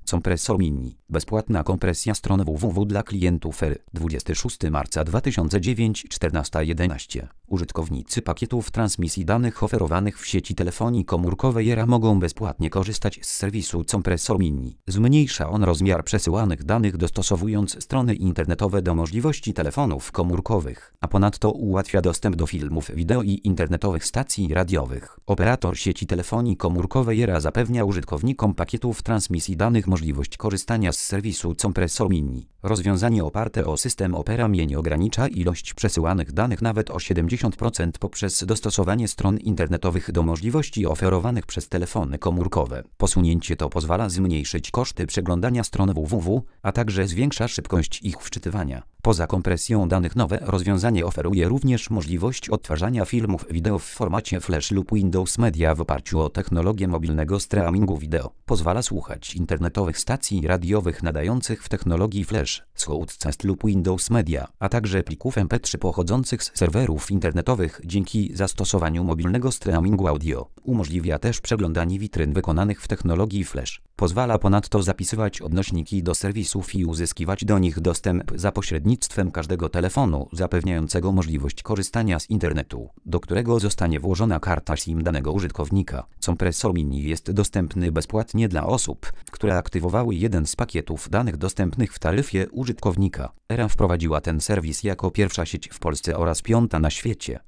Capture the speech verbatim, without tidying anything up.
Compressor Mini. Bezpłatna kompresja stron www dla klientów ery. dwudziestego szóstego marca dwa tysiące dziewiątego, czternasta jedenaście. Użytkownicy pakietów transmisji danych oferowanych w sieci telefonii komórkowej ERA mogą bezpłatnie korzystać z serwisu Compressor Mini. Zmniejsza on rozmiar przesyłanych danych, dostosowując strony internetowe do możliwości telefonów komórkowych, a ponadto ułatwia dostęp do filmów wideo i internetowych stacji radiowych. Operator sieci telefonii komórkowej ERA zapewnia użytkownikom pakietów transmisji danych możliwość korzystania z serwisu Compressor Mini. Rozwiązanie oparte o system Opera Mini ogranicza ilość przesyłanych danych nawet o siedemdziesiąt procent poprzez dostosowanie stron internetowych do możliwości oferowanych przez telefony komórkowe. Posunięcie to pozwala zmniejszyć koszty przeglądania stron www, a także zwiększa szybkość ich wczytywania. Poza kompresją danych nowe rozwiązanie oferuje również możliwość odtwarzania filmów wideo w formacie Flash lub Windows Media w oparciu o technologię mobilnego streamingu wideo. Pozwala słuchać internetowych stacji radiowych nadających w technologii Flash, Shoutcast lub Windows Media, a także plików em pe trzy pochodzących z serwerów internetowych dzięki zastosowaniu mobilnego streamingu audio. Umożliwia też przeglądanie witryn wykonanych w technologii Flash. Pozwala ponadto zapisywać odnośniki do serwisów i uzyskiwać do nich dostęp za pośrednictwem każdego telefonu, zapewniającego możliwość korzystania z internetu, do którego zostanie włożona karta SIM danego użytkownika. Compressor Mini jest dostępny bezpłatnie dla osób, które aktywowały jeden z pakietów danych dostępnych w taryfie użytkownika. ERA wprowadziła ten serwis jako pierwsza sieć w Polsce oraz piąta na świecie.